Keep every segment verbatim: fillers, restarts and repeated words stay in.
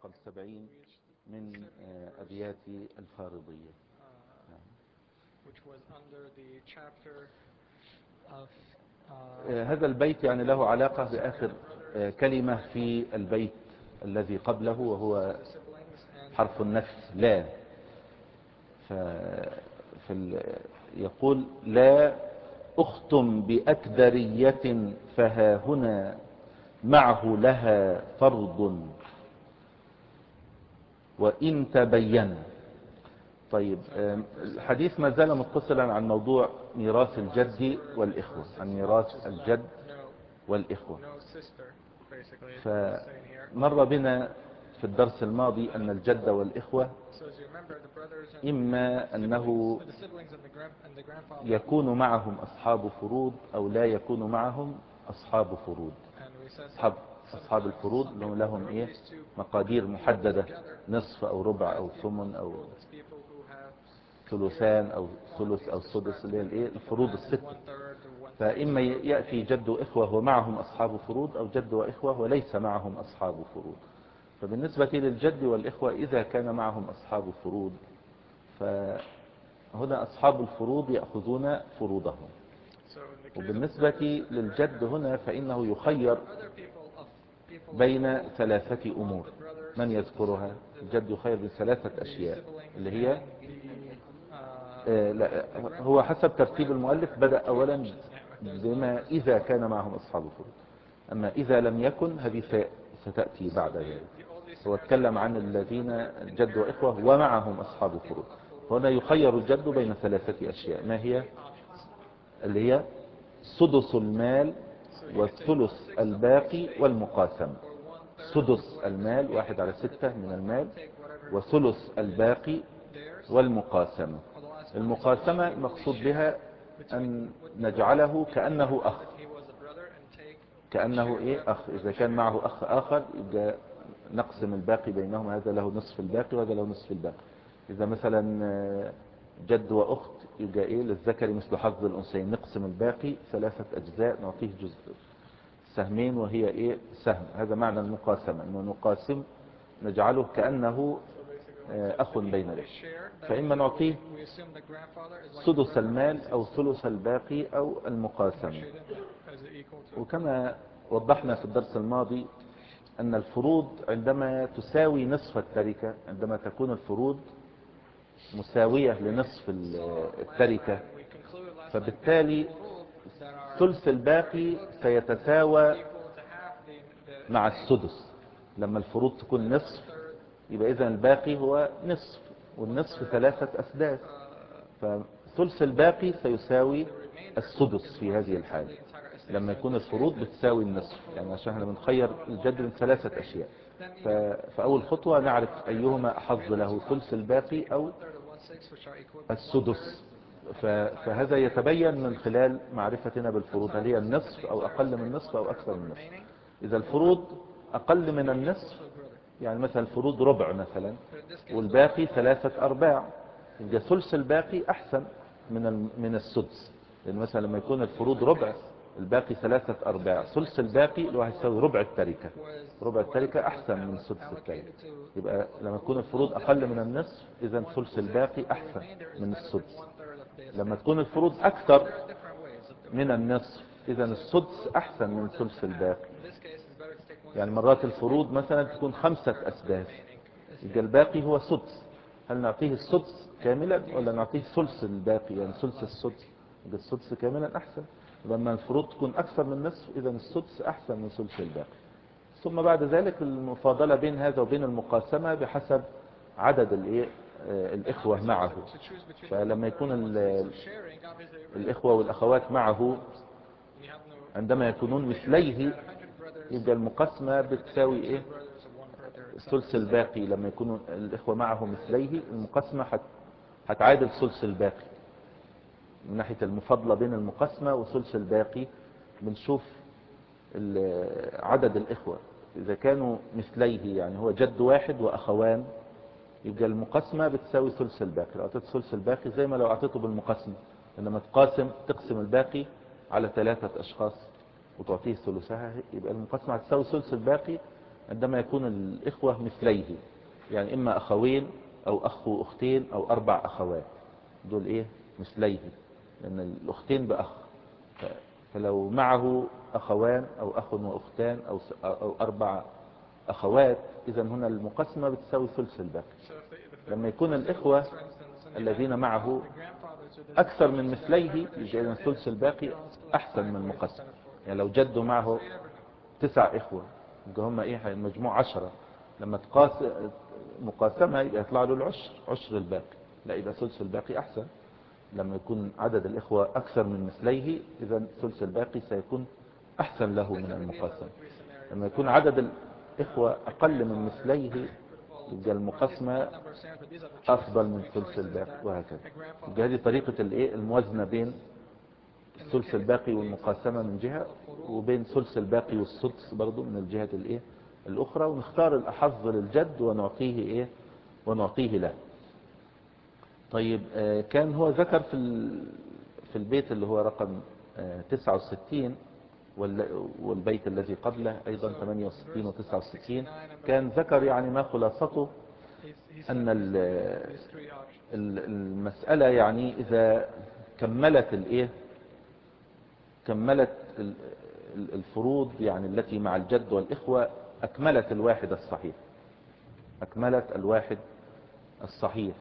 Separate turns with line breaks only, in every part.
رقم سبعين من أبيات الفارضية. هذا البيت يعني له علاقة بآخر كلمة في البيت الذي قبله، وهو حرف النفي لا. يقول: لا أختم بأكدرية فها هنا معه لها فرض وإن تبين. طيب، الحديث ما زال متصلا عن موضوع ميراث الجد والإخوة، عن ميراث الجد والإخوة. فمر بنا في الدرس الماضي أن الجد والإخوة إما أنه يكون معهم أصحاب فروض أو لا يكون معهم أصحاب فروض. أصحاب, أصحاب الفروض لهم, لهم إيه؟ مقادير محددة، نصف أو ربع أو ثمن أو ثلثان أو ثلث أو سدس، اللي هي الإيه؟ الفروض الستة. فإما يأتي جد وإخوة ومعهم أصحاب فروض، أو جد وإخوة وليس معهم أصحاب فروض. فبالنسبة للجد والإخوة إذا كان معهم أصحاب فروض، فهنا أصحاب الفروض يأخذون فروضهم. وبالنسبة للجد هنا فإنه يخير بين ثلاثة أمور. من يذكرها؟ الجد يخير بين ثلاثة أشياء، اللي هي آه لا هو حسب ترتيب المؤلف بدأ أولا بما إذا كان معهم أصحاب فروض، أما إذا لم يكن هذه ستأتي بعد ذلك. هو اتكلم عن الذين جد وإخوة ومعهم أصحاب فروض. هنا يخير الجد بين ثلاثة أشياء، ما هي؟ اللي هي سدس المال والثلث الباقي والمقاسمة. سدس المال واحد على ستة من المال، وثلث الباقي والمقاسمة. المقاسمة المقصود بها أن نجعله كأنه أخ، كأنه إيه؟ أخ. إذا كان معه أخ آخر يبقى نقسم الباقي بينهم، هذا له نصف الباقي وهذا له نصف الباقي. إذا مثلا جد وأخت يبقى إيه؟ للذكر مثل حظ الأنثيين، نقسم الباقي ثلاثة أجزاء نعطيه جزء سهمين وهي إيه؟ سهم. هذا معنى المقاسمة، أنه نقاسم نجعله كأنه أخ بين ذلك. فإما نعطيه سدس المال أو ثلث الباقي أو المقاسمة. وكما وضحنا في الدرس الماضي أن الفروض عندما تساوي نصف التركة، عندما تكون الفروض مساوية لنصف التركة، فبالتالي ثلث الباقي سيتساوى مع السدس. لما الفروض تكون نصف يبقى إذن الباقي هو نصف، والنصف ثلاثة أسداس، فثلث الباقي سيساوي السدس في هذه الحالة لما يكون الفروض بتساوي النصف. يعني عشان احنا بنخير الجد من ثلاثة أشياء، فأول خطوة نعرف أيهما أحظ له، ثلث الباقي أو السدس. فهذا يتبين من خلال معرفتنا بالفروض، هل هي النصف أو أقل من النصف أو أكثر من النصف. إذا الفروض أقل من النصف، يعني مثلا الفروض ربع مثلا والباقي ثلاثة أرباع، يبقى ثلث الباقي أحسن من من السدس. لأن مثلا لما يكون الفروض ربع الباقي ثلاثة أرباع، ثلث الباقي اللي هو هيساوي ربع التركة، ربع التركة أحسن من سدس التركة. يبقى لما تكون الفروض أقل من النصف إذا ثلث الباقي أحسن من السدس. لما تكون الفروض أكثر من النصف إذا السدس أحسن من ثلث الباقي. يعني مرات الفروض مثلا تكون خمسة أسداس، يبقى الباقي هو سدس، هل نعطيه السدس كاملا ولا نعطيه ثلث الباقي، يعني ثلث السدس؟ يبقى السدس كاملا أحسن. لما الفروض تكون أكثر من نصف إذا السدس أحسن من ثلث الباقي. ثم بعد ذلك المفاضلة بين هذا وبين المقاسمة بحسب عدد الإيه؟ الإخوة معه. فلما يكون الإخوة والأخوات معه عندما يكونون مثليه يبقى المقاسمة بتساوي إيه؟ ثلث الباقي. لما يكونوا الإخوة معه مثليه المقاسمة هتعادل ثلث الباقي. من ناحية المفاضلة بين المقاسمة وثلث الباقي بنشوف عدد الإخوة، إذا كانوا مثليه يعني هو جد واحد وأخوان يبقى المقاسمة بتساوي ثلث الباقي. لو أعطيت ثلث الباقي زي ما لو أعطيته بالمقاسمة، لما تقاسم تقسم الباقي على ثلاثة أشخاص وتعطيه ثلثها، يبقى المقاسمة هتساوي ثلث الباقي عندما يكون الإخوة مثليه، يعني إما أخوين أو أخ وأختين أو أربع أخوات، دول إيه مثليه، لأن الأختين بأخ. فلو معه أخوان أو أخ وأختان أو أو أربع أخوات، إذا هنا المقسمة بتساوي ثلث الباقي. لما يكون الإخوة الذين معه أكثر من مثليه، إذا ثلث الباقي أحسن من المقسم. يعني لو جده معه تسع إخوة، يبقى هم إيه المجموع عشرة، لما تقاس مقاسمة يبقى يطلع له العشر، عشر الباقي. لا، يبقى ثلث الباقي أحسن. لما يكون عدد الإخوة أكثر من مثليه، إذا ثلث الباقي سيكون أحسن له من المقاسمة. لما يكون عدد الإخوة أقل من مثليه، يبقى المقاسمة أفضل من ثلث الباقي، وهكذا. يبقى هذه طريقة الإيه الموازنة بين الثلث الباقي والمقاسمة من جهة، وبين ثلث الباقي والسدس برضو من الجهة الإيه الأخرى، ونختار الأحظ للجد ونعطيه إيه ونعطيه له. طيب، كان هو ذكر في في البيت اللي هو رقم تسعة وستين، والبيت الذي قبله أيضا ثمانية وستين وتسعة وستين، كان ذكر يعني ما خلاصته أن المسألة يعني إذا كملت الإيه كملت الفروض يعني التي مع الجد والإخوة، أكملت الواحد الصحيح، أكملت الواحد الصحيح،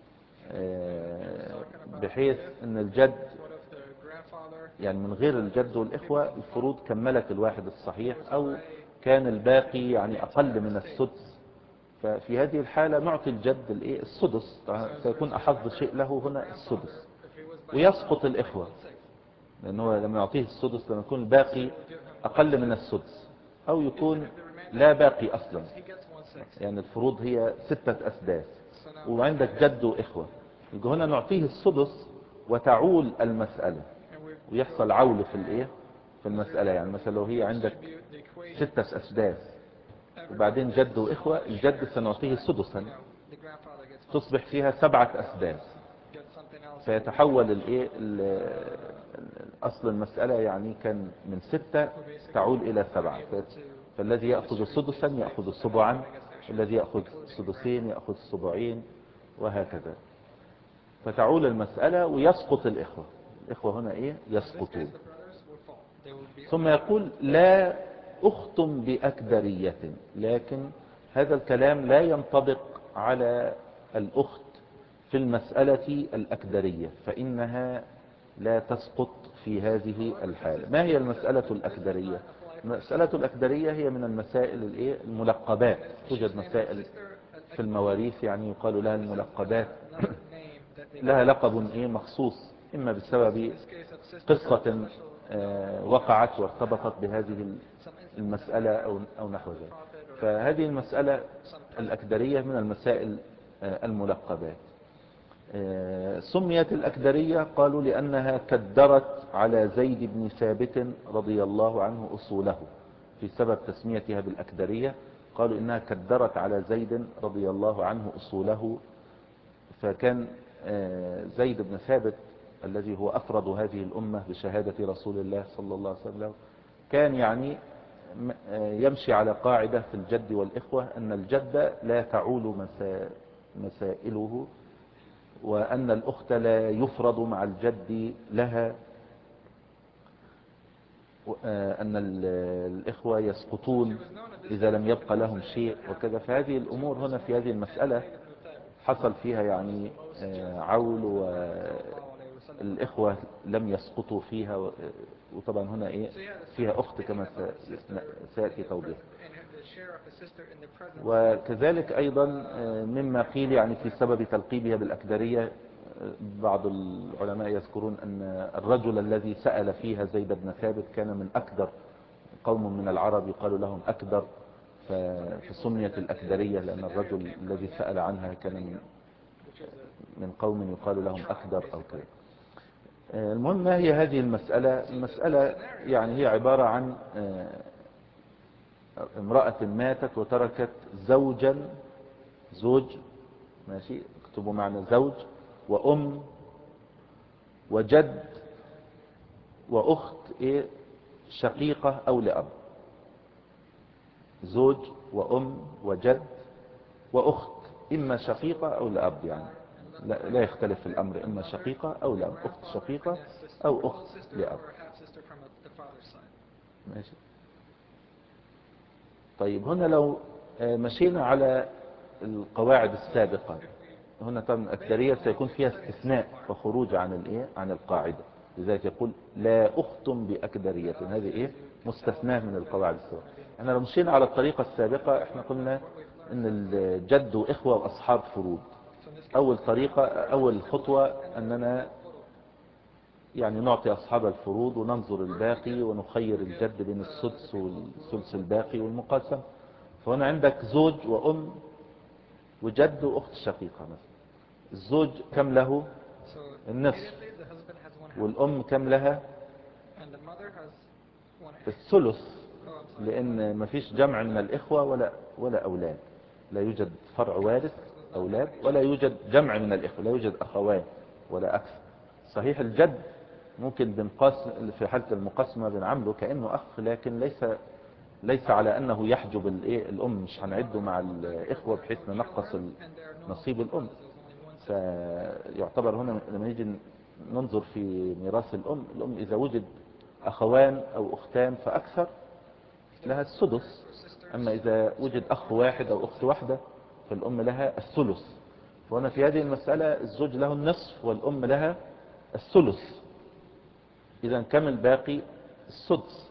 بحيث أن الجد يعني من غير الجد والإخوة الفروض كملت الواحد الصحيح، أو كان الباقي يعني أقل من السدس. ففي هذه الحالة نعطي الجد الإيه السدس، سيكون أحظ شيء له هنا السدس، ويسقط الإخوة، لأنه لما يعطيه السدس لما يكون الباقي أقل من السدس، أو يكون لا باقي أصلا. يعني الفروض هي ستة أسداس وعندك جد وإخوة، يبقى هنا نعطيه السدس وتعول المسألة، ويحصل عول في الإيه في المسألة. يعني مثلا لو هي عندك ستة أسداس وبعدين جد وإخوة، الجد سنعطيه سدسا، تصبح فيها سبعة أسداس، فيتحول الايه اصل المسألة يعني كان من ستة تعود الى سبعة، فالذي يأخذ سدسا يأخذ سبعا، الذي يأخذ سدسين يأخذ سبعين، وهكذا. فتعول المسألة ويسقط الإخوة. الإخوة هنا ايه يسقطون. ثم يقول لا أخت بأكدرية، لكن هذا الكلام لا ينطبق على الأخت في المسألة الأكدرية، فإنها لا تسقط في هذه الحالة. ما هي المسألة الأكدرية؟ المسألة الأكدرية هي من المسائل الايه الملقبات. توجد مسائل في المواريث يعني يقال لها الملقبات، لها لقب ايه مخصوص، إما بسبب قصة وقعت وارتبطت بهذه المسألة أو أو نحو ذلك. فهذه المسألة الأكدرية من المسائل الملقبات. سميت الأكدرية قالوا لأنها كدرت على زيد بن ثابت رضي الله عنه أصوله. في سبب تسميتها بالأكدرية قالوا إنها كدرت على زيد رضي الله عنه أصوله. فكان زيد بن ثابت الذي هو أفرد هذه الأمة بشهادة رسول الله صلى الله عليه وسلم، كان يعني يمشي على قاعدة في الجد والإخوة أن الجد لا تعول مسائله، وأن الأخت لا يفرض مع الجد لها، أن الإخوة يسقطون إذا لم يبقى لهم شيء وكذا. فهذه الأمور هنا في هذه المسألة حصل فيها يعني عول، والإخوة لم يسقطوا فيها، وطبعا هنا إيه فيها أخت كما سيأتي توضيح. وكذلك أيضا مما قيل يعني في سبب تلقيبها بالأكدرية، بعض العلماء يذكرون أن الرجل الذي سأل فيها زيد بن ثابت كان من أكدر قوم من العرب يقال لهم أكدر، فسميت الأكدرية لأن الرجل الذي سأل عنها كان من من قوم يقال لهم أكدر أو كذا. المهم ما هي هذه المسألة؟ المسألة يعني هي عبارة عن امرأة ماتت وتركت زوجا، زوج ماشي اكتبوا معنا زوج وأم وجد وأخت إيه شقيقة أو لأب. زوج وأم وجد وأخت، إما شقيقة أو لأب، يعني لا, لا يختلف الأمر، إما شقيقة أو لأب، أخت شقيقة أو أخت لأب. ماشي. طيب هنا لو مشينا على القواعد السابقة، هنا طبعا الأكثرية سيكون فيها استثناء وخروج عن الايه عن القاعدة، لذلك يقول لا أخت بأكدرية، هذه ايه مستثناة من القواعد السابقة. احنا لو مشينا على الطريقة السابقة احنا قلنا ان الجد وإخوة وأصحاب فروض. أول طريقة أول خطوة أننا يعني نعطي أصحاب الفروض وننظر الباقي ونخير الجد بين السدس والثلث الباقي والمقاسم. فهنا عندك زوج وأم وجد وأخت شقيقة مثلا. الزوج كم له؟ النصف. والأم كم لها؟ الثلث، لأن ما فيش جمع من الإخوة ولا ولا أولاد، لا يوجد فرع وارث أولاد، ولا يوجد جمع من الإخوة، لا يوجد أخوان ولا أكثر. صحيح الجد ممكن بنقاسم في حالة المقاسمة بنعمله كأنه أخ، لكن ليس ليس على أنه يحجب الإيه الأم، مش هنعده مع الإخوة بحيث ننقص نصيب الأم. فيعتبر هنا لما نيجي ننظر في ميراث الأم، الأم إذا وجد أخوان أو أختان فأكثر لها السدس، أما إذا وجد أخ واحد أو أخت واحدة فالأم لها الثلث. فهنا في هذه المسألة الزوج له النصف والأم لها الثلث، إذا كم الباقي؟ السدس.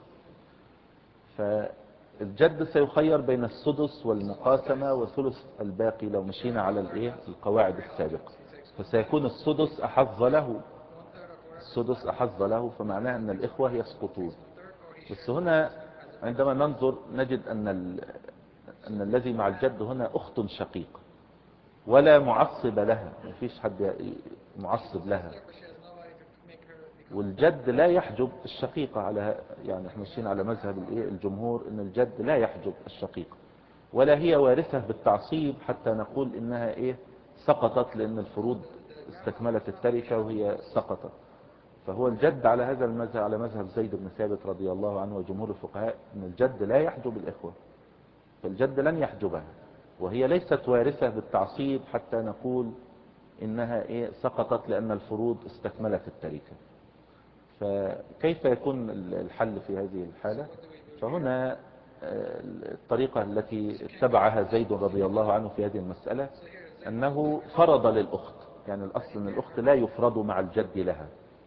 فالجد سيخير بين السدس والمقاسمة وثلث الباقي لو مشينا على الايه القواعد السابقة، فسيكون السدس أحظ له، السدس أحظ له، فمعناه أن الإخوة يسقطون. بس هنا عندما ننظر نجد أن, أن الذي مع الجد هنا أخت شقيقة ولا معصب لها، ما فيش حد معصب لها، والجد لا يحجب الشقيقة على، يعني احنا ماشيين على مذهب الجمهور ان الجد لا يحجب الشقيقة، ولا هي وارثة بالتعصيب حتى نقول انها ايه سقطت لان الفروض استكملت التركة وهي سقطت. فهو الجد على هذا المذهب، على مذهب زيد بن ثابت رضي الله عنه وجمهور الفقهاء، ان الجد لا يحجب الاخوة، فالجد لن يحجبها، وهي ليست وارثة بالتعصيب حتى نقول انها ايه سقطت لان الفروض استكملت التركة. فكيف يكون الحل في هذه الحالة؟ فهنا الطريقة التي اتبعها زيد رضي الله عنه في هذه المسألة أنه فرض للأخت، يعني الأصل أن الأخت لا يفرض مع الجد لها،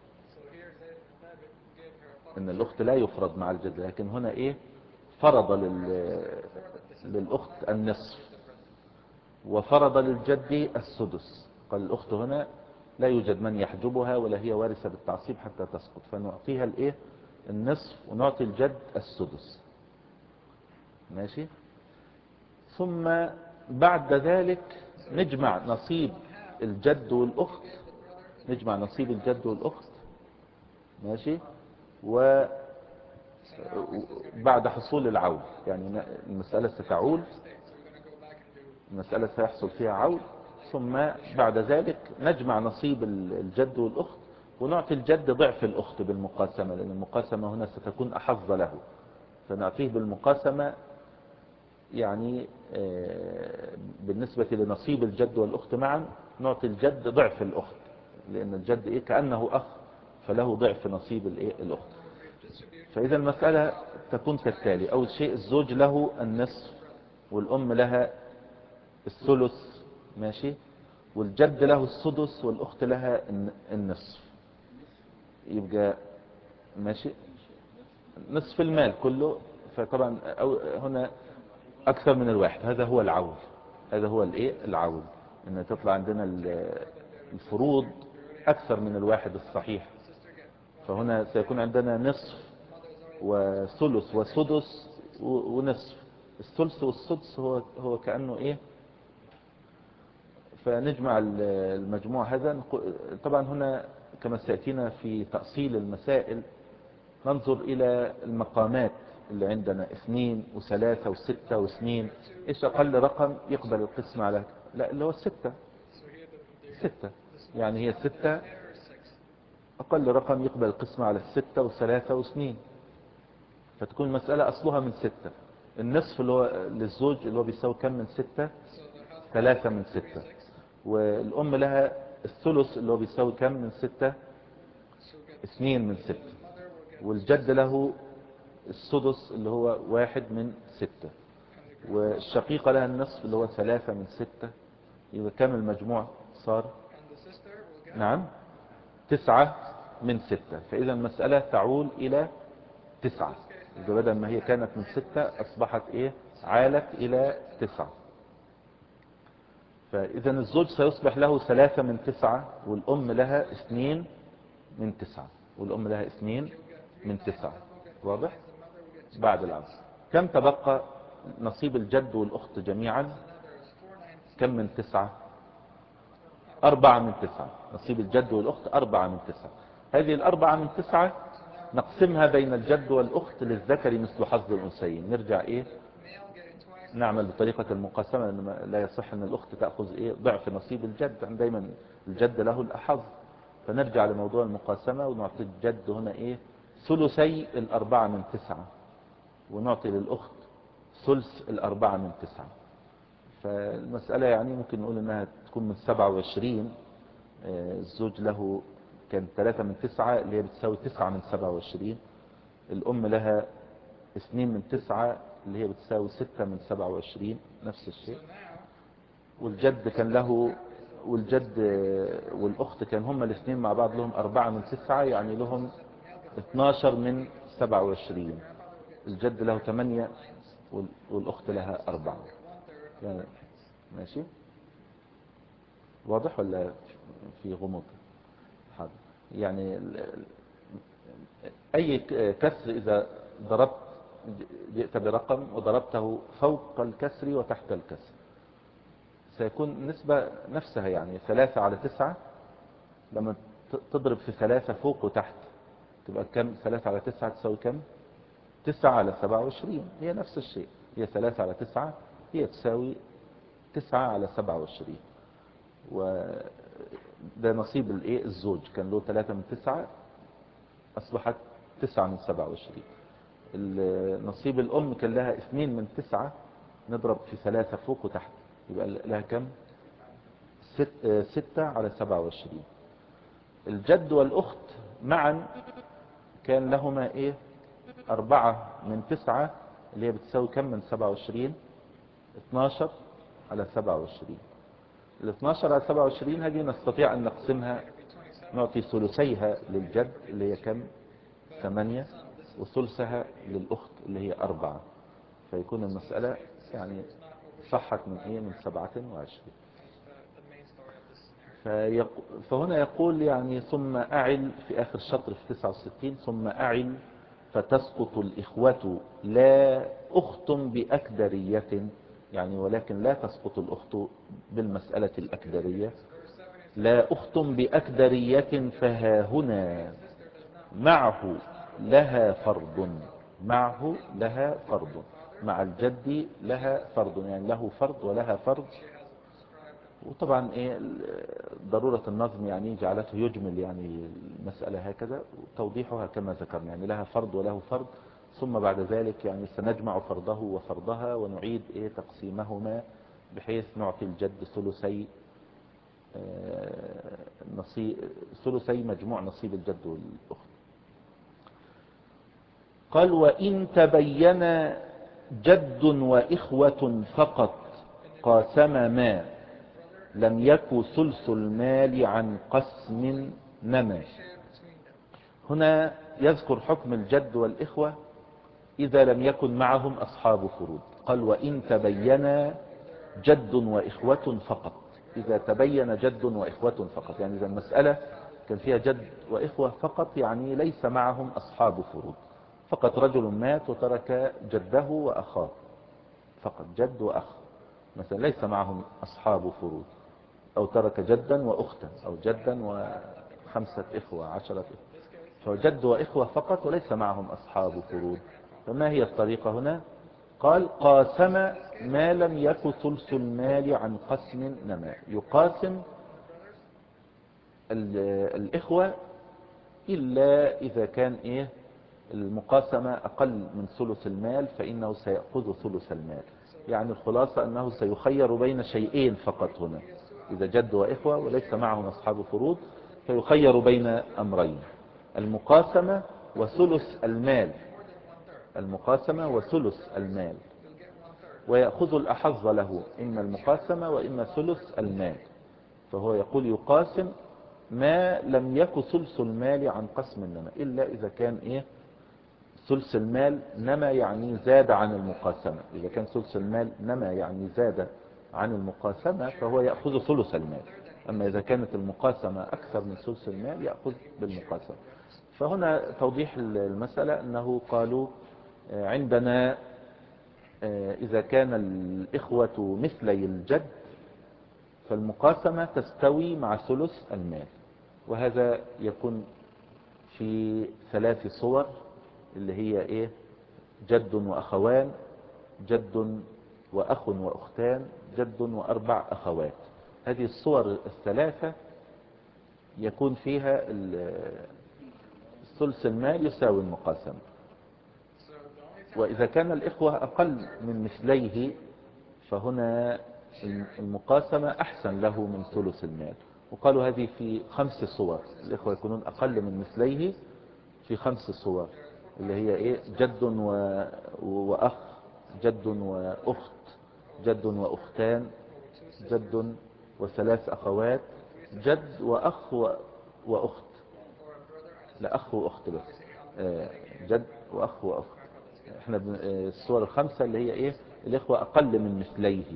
أن الأخت لا يفرض مع الجد، لكن هنا إيه فرض لل... للأخت النصف وفرض للجد السدس. قال الأخت هنا لا يوجد من يحجبها ولا هي وارثة بالتعصيب حتى تسقط، فنعطيها الايه النصف ونعطي الجد السدس. ماشي. ثم بعد ذلك نجمع نصيب الجد والأخت، نجمع نصيب الجد والأخت. ماشي. وبعد حصول العول، يعني المسألة ستعول، المسألة سيحصل فيها عول، ثم بعد ذلك نجمع نصيب الجد والأخت ونعطي الجد ضعف الأخت بالمقاسمة، لأن المقاسمة هنا ستكون أحظ له، فنعطيه بالمقاسمة، يعني بالنسبة لنصيب الجد والأخت معا نعطي الجد ضعف الأخت، لأن الجد إيه كأنه أخ فله ضعف نصيب الإيه الأخت. فإذا المسألة تكون كالتالي: أول شيء الزوج له النصف والأم لها الثلث، ماشي، والجد له السدس والأخت لها النصف، يبقى ماشي نصف المال كله. فطبعا هنا أكثر من الواحد، هذا هو العول، هذا هو الايه العول، ان تطلع عندنا الفروض أكثر من الواحد الصحيح. فهنا سيكون عندنا نصف وثلث وسدس ونصف. الثلث والسدس هو هو كأنه ايه، فنجمع المجموع هذا. طبعا هنا كما سيأتينا في تأصيل المسائل ننظر إلى المقامات اللي عندنا، اثنين وثلاثة وستة واثنين، ايش أقل رقم يقبل القسم على؟ لا اللي هو الستة، ستة، يعني هي ستة أقل رقم يقبل القسم على الستة وثلاثة واثنين، فتكون المسألة أصلها من ستة. النصف اللي هو للزوج اللي هو بيساوي كم من ستة؟ ثلاثة من ستة. والأم لها الثلث اللي هو بيساوي كم من ستة؟ اثنين من ستة. والجد له السدس اللي هو واحد من ستة. والشقيقة لها النصف اللي هو ثلاثة من ستة. يبقى كم المجموع صار؟ نعم تسعة من ستة. فإذا المسألة تعول إلى تسعة. إذا بدل ما هي كانت من ستة أصبحت إيه؟ عالت إلى تسعة. فإذا الزوج سيصبح له ثلاثة من تسعة، والأم لها اثنين من تسعة. والأم لها اثنين من تسعة. واضح؟ بعد العصر كم تبقى نصيب الجد والأخت جميعا؟ كم من تسعة؟ أربعة من تسعة. نصيب الجد والأخت أربعة من تسعة. هذه الأربعة من تسعة نقسمها بين الجد والأخت للذكر مثل حظ الأنثيين. نرجع إيه؟ نعمل بطريقة المقاسمة، لأن لا يصح أن الأخت تأخذ إيه؟ ضعف نصيب الجد، دايما الجد له الأحظ. فنرجع لموضوع المقاسمة ونعطي الجد هنا إيه؟ ثلثي الأربعة من تسعة، ونعطي للأخت ثلث الأربعة من تسعة. فالمسألة يعني ممكن نقول أنها تكون من سبعة وعشرين. الزوج له كان ثلاثة من تسعة اللي هي بتساوي تسعة من سبعة وعشرين. الأم لها اثنين من تسعة اللي هي بتساوي ستة من سبعة وعشرين، نفس الشيء. والجد كان له والجد والأخت كان هما الاثنين مع بعض لهم أربعة من تسعة، يعني لهم اثناشر من سبعة وعشرين. الجد له ثمانية والأخت لها أربعة. يعني ماشي؟ واضح ولا في غموض؟ حاضر. يعني أي كسر إذا ضربت جئت برقم وضربته فوق الكسر وتحت الكسر سيكون النسبة نفسها، يعني ثلاثة على تسعة. لما تضرب في ثلاثة فوق وتحت تبقى كم؟ ثلاثة على تسعة تساوي كم؟ تسعة على سبعة وعشرين. هي نفس الشيء، هي ثلاثة على تسعة هي تساوي تسعة على سبعة وعشرين. وده نصيب الايه الزوج، كان له ثلاثة من تسعة أصبحت تسعة من سبعة وعشرين. نصيب الأم كان لها اثنين من تسعة، نضرب في ثلاثة فوق وتحت يبقى لها كم؟ ست ستة على سبعة وعشرين. الجد والأخت معا كان لهما ايه؟ أربعة من تسعة اللي هي بتساوي كم من سبعة وعشرين؟ اثناشر على سبعة وعشرين. ال اثناشر على سبعة وعشرين هذه نستطيع أن نقسمها، نعطي ثلثيها للجد اللي هي كم؟ ثمانية، وثلثها للأخت اللي هي أربعة. فيكون المسألة يعني صحت من ايه؟ من سبعة وعشرين. فهنا يقول يعني ثم أعل في آخر الشطر في تسعة وستين، ثم أعل فتسقط الإخوة لا أخت بأكدرية، يعني ولكن لا تسقط الأخت بالمسألة الأكدرية. لا أخت بأكدرية فها هنا معه لها فرض. معه لها فرض، مع الجد لها فرض، يعني له فرض ولها فرض. وطبعا ايه ضرورة النظم يعني جعلته يجمل يعني المسألة هكذا، وتوضيحها كما ذكرنا يعني لها فرض وله فرض. ثم بعد ذلك يعني سنجمع فرضه وفرضها ونعيد ايه تقسيمهما بحيث نعطي الجد ثلثي نصيب ثلثي مجموع نصيب الجد والأخت. قال وإن تبين جد وإخوة فقط قاسم ما لم يكن ثلث المال عن قسم نما. هنا يذكر حكم الجد والإخوة إذا لم يكن معهم أصحاب فروض. قال وإن تبين جد وإخوة فقط. إذا تبين جد وإخوة فقط، يعني إذا المسألة كان فيها جد وإخوة فقط، يعني ليس معهم أصحاب فروض، فقط رجل مات وترك جده وأخاه، فقط جد وأخ مثلا، ليس معهم أصحاب فروض، أو ترك جدا وأختا، أو جدا وخمسة إخوة عشرة إخوة، فجد وإخوة فقط وليس معهم أصحاب فروض. فما هي الطريقة هنا؟ قال قاسم ما لم يكن ثلث المال عن قسم نما. يقاسم الإخوة إلا إذا كان إيه المقاسمة أقل من ثلث المال فإنه سيأخذ ثلث المال. يعني الخلاصة أنه سيخير بين شيئين فقط هنا، إذا جد وإخوة وليس معهم أصحاب فروض فيخير بين أمرين: المقاسمة وثلث المال، المقاسمة وثلث المال، ويأخذ الأحظ له إما المقاسمة وإما ثلث المال. فهو يقول يقاسم ما لم يكن ثلث المال عن قسم النمى، إلا إذا كان إيه ثلث المال نما يعني زاد عن المقاسمة. إذا كان ثلث المال نما يعني زاد عن المقاسمة فهو يأخذ ثلث المال. أما إذا كانت المقاسمة أكثر من ثلث المال يأخذ بالمقاسمة. فهنا توضيح المسألة أنه قالوا عندنا إذا كان الإخوة مثلي الجد فالمقاسمة تستوي مع ثلث المال، وهذا يكون في ثلاث صور اللي هي إيه: جد وأخوان، جد وأخ وأختان، جد وأربع أخوات. هذه الصور الثلاثة يكون فيها ثلث المال يساوي المقاسمة. وإذا كان الإخوة أقل من مثليه فهنا المقاسمة أحسن له من ثلث المال. وقالوا هذه في خمس صور، الإخوة يكونون أقل من مثليه في خمس صور اللي هي إيه: جد و... وأخ، جد وأخت، جد وأختان، جد وثلاث أخوات، جد وأخ و... وأخت، لا أخ وأخت بس، جد وأخ وأخت. احنا الصور الخمسة اللي هي إيه: الإخوة أقل من مثليه: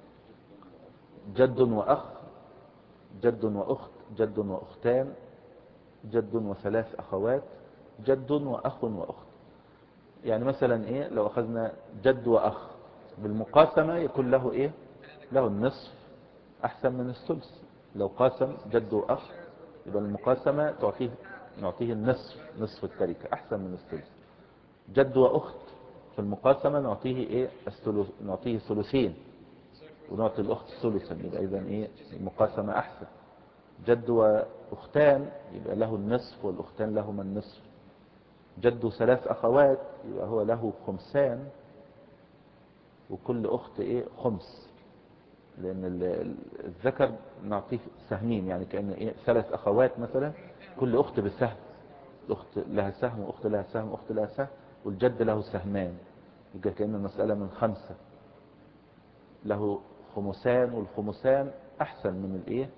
جد وأخ، جد وأخت، جد وأختان، جد وثلاث أخوات، جد وأخ وأخت. يعني مثلا إيه لو أخذنا جد وأخ بالمقاسمة يكون له إيه؟ له النصف أحسن من الثلث. لو قاسم جد وأخ يبقى المقاسمة تعطيه نعطيه النصف، نصف التركة أحسن من الثلث. جد وأخت في المقاسمة نعطيه إيه؟ الثلث، نعطيه ثلثين ونعطي الأخت ثلثا، يبقى إذن إيه؟ المقاسمة أحسن. جد وأختان يبقى له النصف والأختان لهما النصف. جد ثلاث أخوات يبقى هو له خمسان وكل أخت إيه؟ خمس، لأن الذكر نعطيه سهمين، يعني كأن إيه؟ ثلاث أخوات مثلا كل أخت بسهم، الأخت لها سهم وأخت لها سهم وأخت لها سهم، والجد له سهمان، يبقى كأن المسألة من خمسة، له خمسان، والخمسان أحسن من الإيه؟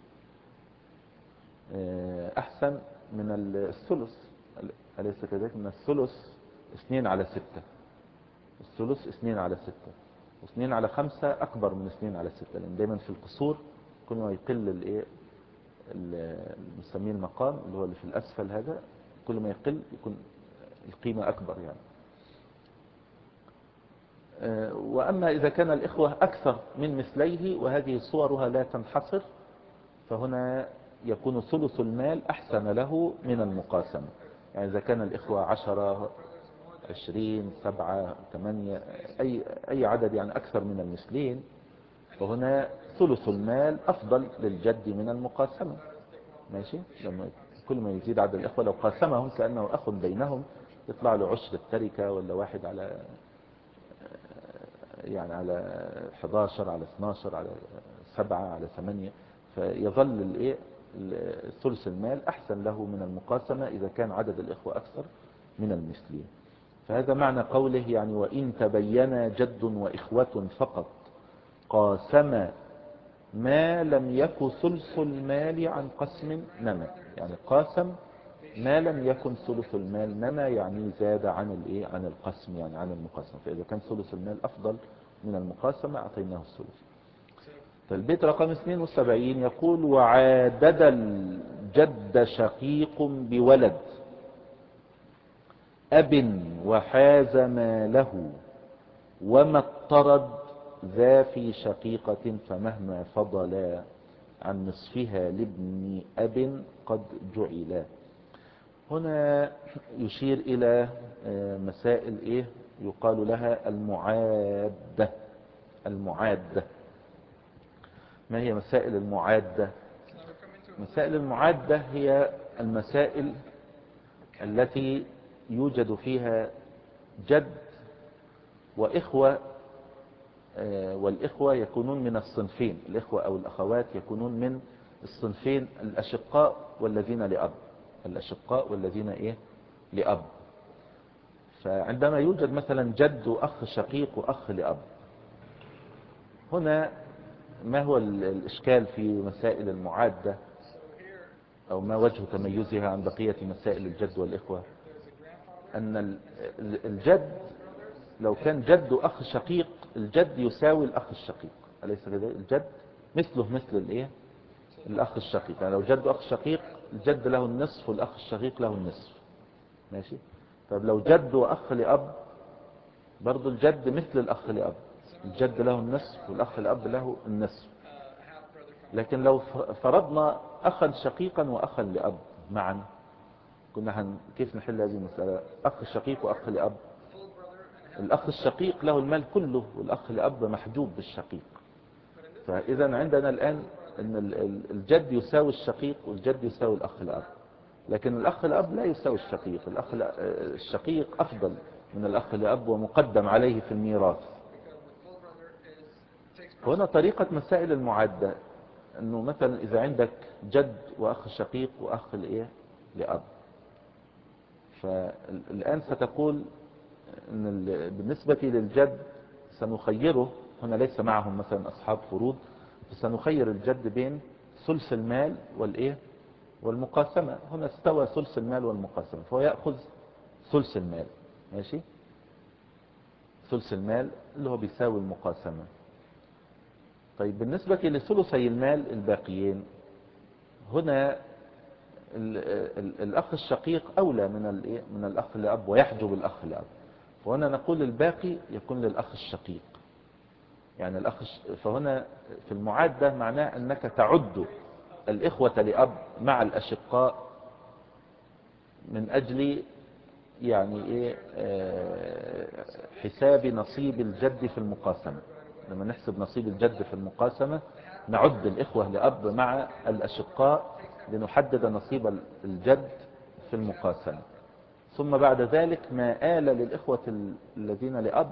أحسن من الثلث، أليس كذلك؟ من الثلث اثنين على ستة، الثلث اثنين على ستة، واثنين على خمسة أكبر من اثنين على ستة، لأن دايما في القصور كل ما يقل الإيه المسميه المقام اللي هو اللي في الأسفل هذا، كل ما يقل يكون القيمة أكبر يعني. وأما إذا كان الإخوة أكثر من مثليه وهذه صورها لا تنحصر فهنا يكون ثلث المال أحسن له من المقاسمة. يعني إذا كان الإخوة عشرة، عشرين، سبعة، ثمانية، أي, أي عدد يعني أكثر من المثلين، فهنا ثلث المال أفضل للجد من المقاسمة. ماشي؟ لما كل ما يزيد عدد الإخوة لو قاسمهم كأنه أخ بينهم يطلع له عشر التركة، ولا واحد على يعني على حداشر، على اثناشر، على سبعة، على ثمانية، فيظل الايه ثلث المال احسن له من المقاسمة اذا كان عدد الاخوة اكثر من المثلين. فهذا معنى قوله يعني وان تبين جد واخوة فقط قاسم ما لم يكن ثلث المال عن قسم نما. يعني قاسم ما لم يكن ثلث المال نما يعني زاد عن الايه عن القسم، يعني عن المقاسمة. فاذا كان ثلث المال افضل من المقاسمة اعطيناه الثلث. فالبيت رقم اثنين وسبعين يقول وعادد الجد شقيق بولد أب وحاز ماله وما اضطرد ذا في شقيقة فمهما فضلا عن نصفها لابن أب قد جعلا. هنا يشير إلى مسائل إيه يقال لها المعادة. المعادة ما هي مسائل المعادة؟ مسائل المعادة هي المسائل التي يوجد فيها جد وإخوة، والإخوة يكونون من الصنفين، الإخوة أو الأخوات يكونون من الصنفين الأشقاء والذين لأب، الأشقاء والذين إيه لأب. فعندما يوجد مثلا جد وأخ شقيق وأخ لأب، هنا ما هو الإشكال في مسائل المعادة، أو ما وجه تميزها عن بقية مسائل الجد والإخوة؟ أن الجد لو كان جد وأخ شقيق، الجد يساوي الأخ الشقيق، أليس كذلك؟ الجد مثله مثل الإيه الأخ الشقيق. يعني لو جد وأخ شقيق، الجد له النصف والأخ الشقيق له النصف، ماشي. طب لو جد وأخ لأب، برضو الجد مثل الأخ لأب، الجد له النصف والأخ لأب له النصف. لكن لو فرضنا أخا شقيقا وأخا لأب معا، كنا هن كيف نحل هذه المسألة؟ أخ شقيق وأخ لأب، الأخ الشقيق له المال كله والأخ لأب محجوب بالشقيق. فإذا عندنا الآن أن الجد يساوي الشقيق والجد يساوي الأخ لأب، لكن الأخ لأب لا يساوي الشقيق، الأخ الشقيق أفضل من الأخ لأب ومقدم عليه في الميراث. هنا طريقة مسائل المعادة، أنه مثلا إذا عندك جد وأخ شقيق وأخ لإيه لأب، فالآن ستقول أن بالنسبة للجد سنخيره، هنا ليس معهم مثلا أصحاب فروض، فسنخير الجد بين ثلث المال والإيه والمقاسمة. هنا استوى ثلث المال والمقاسمة، فهو يأخذ ثلث المال، ماشي، ثلث المال اللي هو بيساوي المقاسمة. طيب بالنسبة لثلثي المال الباقيين، هنا ال ال الأخ الشقيق أولى من الإيه من الأخ لأب ويحجب الأخ لأب، وهنا نقول الباقي يكون للأخ الشقيق. يعني الأخ فهنا في المعادة معناه أنك تعد الإخوة لأب مع الأشقاء من أجل يعني إيه آه حساب نصيب الجد في المقاسمة. لما نحسب نصيب الجد في المقاسمة نعد الإخوة لأب مع الأشقاء لنحدد نصيب الجد في المقاسمة. ثم بعد ذلك ما آل للإخوة الذين لأب،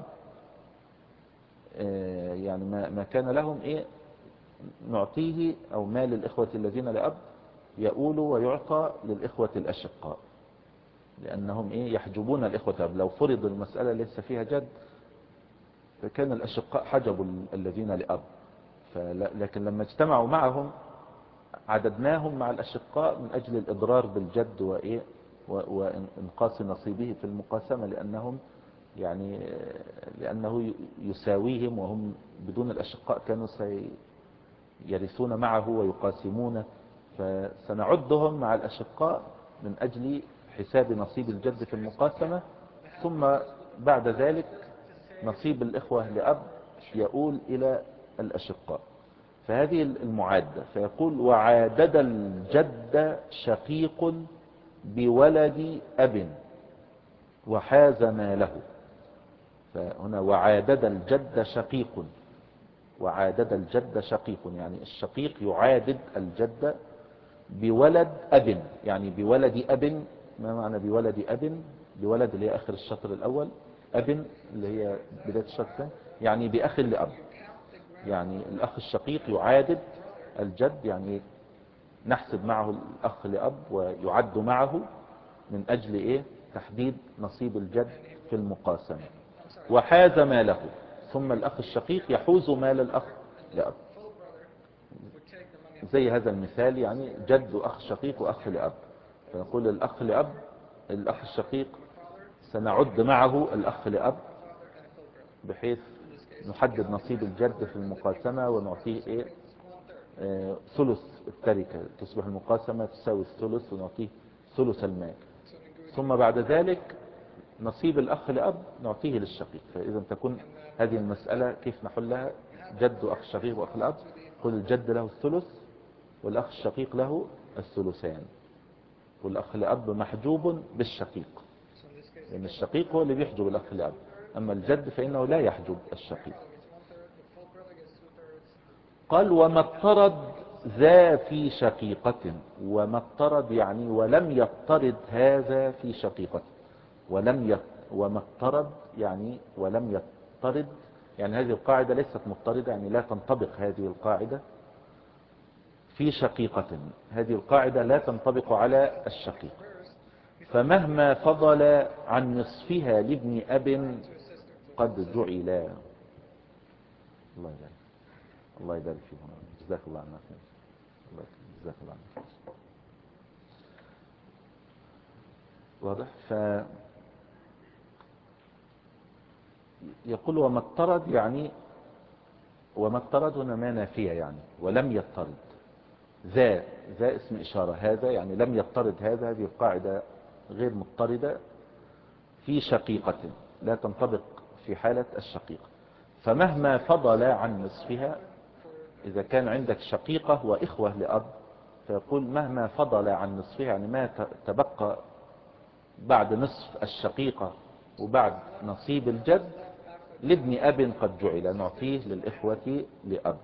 آه يعني ما, ما كان لهم إيه نعطيه، أو مال الإخوة الذين لأب يؤول ويعطى للإخوة الأشقاء، لأنهم إيه يحجبون الإخوة أب. لو فرض المسألة ليس فيها جد فكان الأشقاء حجبوا الذين لأب، لكن لما اجتمعوا معهم عددناهم مع الأشقاء من أجل الإضرار بالجد وإيه وإنقاص نصيبه في المقاسمة، لأنهم يعني لأنه يساويهم، وهم بدون الأشقاء كانوا سيرثون معه ويقاسمون، فسنعدهم مع الأشقاء من أجل حساب نصيب الجد في المقاسمة. ثم بعد ذلك نصيب الإخوة لأب يؤول إلى الأشقاء. فهذه المعادة، فيقول وعادد الجد شقيق بولد أب وحاز ماله. فهنا وعادد الجد شقيق، وعادد الجد شقيق يعني الشقيق يعادد الجد بولد أب، يعني بولد أب. ما معنى بولد أب؟ بولد اللي هي آخر الشطر الأول، أب اللي هي بداية الشطر الثاني، يعني بأخ لأب. يعني الأخ الشقيق يعادد الجد، يعني نحسب معه الأخ لأب ويعد معه من أجل إيه تحديد نصيب الجد في المقاسمة. وحاز ماله، ثم الأخ الشقيق يحوز مال الأخ لأب. زي هذا المثال، يعني جد وأخ شقيق وأخ لأب، فنقول الأخ لأب الأخ الشقيق سنعد معه الأخ لأب بحيث نحدد نصيب الجد في المقاسمة ونعطيه إيه آه ثلث التركة، تصبح المقاسمة تساوي الثلث ونعطيه ثلث المال. ثم بعد ذلك نصيب الأخ لأب نعطيه للشقيق. فإذا تكون هذه المسألة كيف نحلها؟ جد وأخ شقيق وأخ لأب، قل الجد له الثلث والأخ الشقيق له الثلثان، والأخ لأب محجوب بالشقيق، لأن يعني الشقيق هو اللي بيحجب الأخ لأب، أما الجد فإنه لا يحجب الشقيق. قال وما اضطرد ذا في شقيقة، وما اضطرد يعني ولم يضطرد هذا في شقيقة. ولم يط... وما اضطرد يعني ولم يضطرد، يعني هذه القاعدة ليست مضطردة، يعني لا تنطبق هذه القاعدة في شقيقة، هذه القاعدة لا تنطبق على الشقيقة. فمهما فضل عن نصفها لابن أب قد جعل. الله يبارك، الله يبارك فيكم، جزاك الله عنا خير، الله جزاك الله عنا خير. واضح. ف يقول وما اضطرد، يعني وما اضطرد هنا ما نافية يعني، ولم يضطرد. ذا ذا اسم إشارة، هذا يعني لم يضطرد، هذا هذه القاعدة غير مضطردة في شقيقة، لا تنطبق في حالة الشقيقة. فمهما فضل عن نصفها، إذا كان عندك شقيقة وإخوة لأب، فيقول مهما فضل عن نصفها، يعني ما تبقى بعد نصف الشقيقة وبعد نصيب الجد لابن أب قد جعل، نعطيه للإخوة لأب.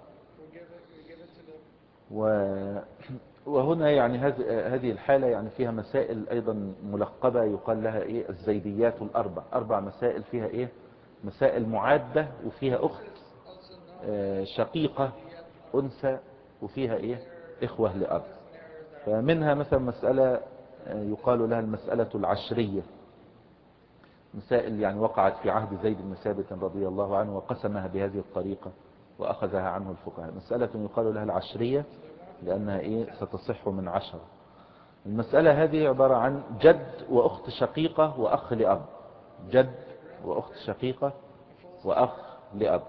وهنا يعني هذه الحالة يعني فيها مسائل أيضا ملقبة يقال لها إيه الزيديات الأربع، أربع مسائل فيها إيه مسائل معادة، وفيها أخت شقيقة أنثى، وفيها إيه إخوة لأب. فمنها مثلا مسألة يقال لها المسألة العشرية، مسائل يعني وقعت في عهد زيد بن ثابت رضي الله عنه وقسمها بهذه الطريقة وأخذها عنه الفقهاء. مسألة يقال لها العشرية لأنها إيه ستصح من عشر. المسألة هذه عبارة عن جد وأخت شقيقة وأخ لأب، جد وأخت شقيقة وأخ لأب.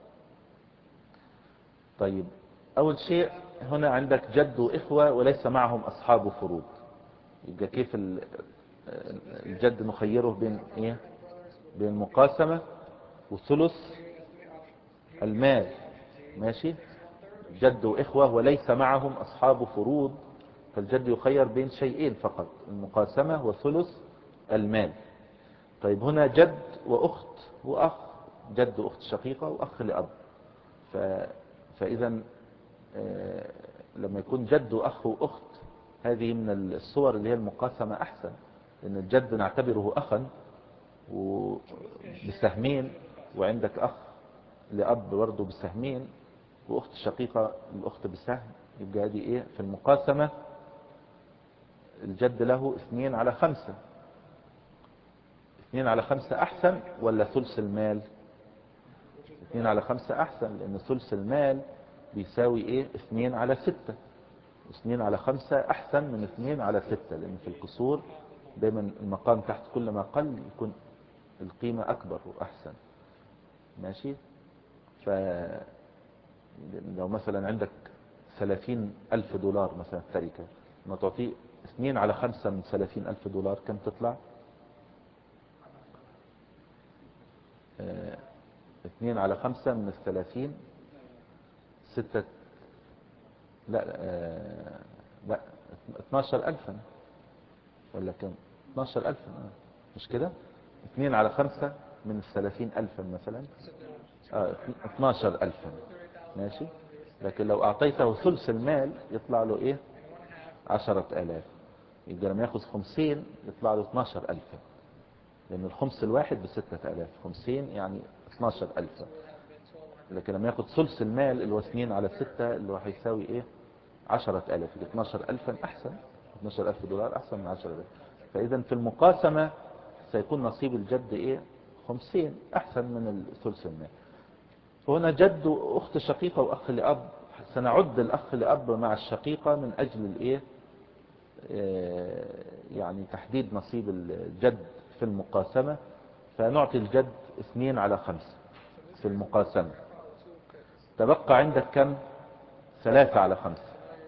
طيب أول شيء هنا عندك جد وإخوة وليس معهم أصحاب فروض، يبقى كيف الجد نخيره بين إيه بين المقاسمة وثلث المال؟ ماشي، جد وإخوة وليس معهم أصحاب فروض، فالجد يخير بين شيئين فقط، المقاسمة وثلث المال. طيب هنا جد وأخت وأخ، جد وأخت شقيقة وأخ لأب. ف... فإذا آه... لما يكون جد وأخ وأخت، هذه من الصور اللي هي المقاسمة أحسن، لأن الجد نعتبره أخا وبسهمين، وعندك أخ لأب برضه بسهمين، وأخت شقيقة الأخت بسهم، يبقى هذه إيه في المقاسمة الجد له اثنين على خمسة. اثنين على خمسة أحسن ولا ثلث المال؟ اثنين على خمسة أحسن، لأن ثلث المال بيساوي إيه اثنين على ستة، اثنين على خمسة أحسن من اثنين على ستة، لأن في القصور دايما المقام تحت كل ما قل يكون القيمة أكبر وأحسن. ماشي. ف لو مثلا عندك ثلاثين ألف دولار مثلا تركة، ما تعطيه اثنين على خمسة من ثلاثين ألف دولار كم تطلع؟ اه اثنين على خمسة من الثلاثين ستة، لا اه لا اثناشر ألفا ولا كم؟ اثناشر ألفا مش كده؟ اثنين على خمسة من الثلاثين ألفا مثلا اه اثناشر ألفا. ماشي. لكن لو اعطيته ثلث المال يطلع له ايه عشرة آلاف، يبقى لما ياخذ خمسين يطلع له اثناشر ألفا، لأن الخمس الواحد بستة آلاف، خمسين يعني اثناشر ألفا. لكن لما ياخذ ثلث المال اللي هو اثنين على ستة اللي هو هيساوي ايه عشرة آلاف، اثناشر ألفا أحسن، اثناشر ألف دولار أحسن من عشرة آلاف. فإذا في المقاسمة سيكون نصيب الجد ايه خمسين أحسن من ثلث المال. فهنا جد وأخت شقيقة وأخ لأب، سنعد الأخ لأب مع الشقيقة من أجل الايه يعني تحديد نصيب الجد في المقاسمة. فنعطي الجد اثنين على خمسة في المقاسمة، تبقى عندك كم؟ ثلاثة على خمسة.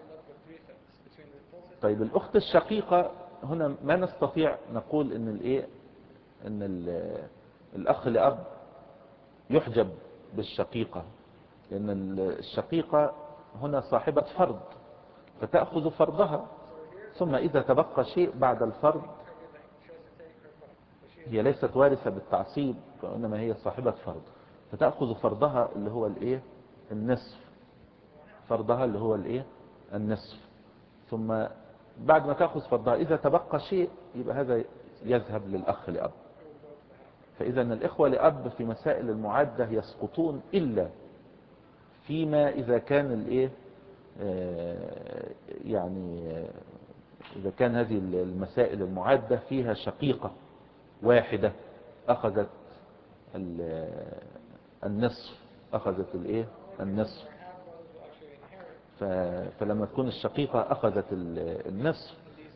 طيب الأخت الشقيقة هنا ما نستطيع نقول ان الايه ان الأخ لأب يحجب بالشقيقة، لأن الشقيقة هنا صاحبة فرض فتأخذ فرضها، ثم إذا تبقى شيء بعد الفرض هي ليست وارثة بالتعصيب، وإنما هي صاحبة فرض، فتأخذ فرضها اللي هو الايه النصف، فرضها اللي هو الايه النصف. ثم بعد ما تأخذ فرضها إذا تبقى شيء يبقى هذا يذهب للأخ لأب. فإذا الإخوة لأب في مسائل المعادة يسقطون إلا فيما إذا كان الإيه آه يعني آه إذا كان هذه المسائل المعادة فيها شقيقة واحدة أخذت النصف أخذت الإيه النصف. فلما تكون الشقيقة أخذت النصف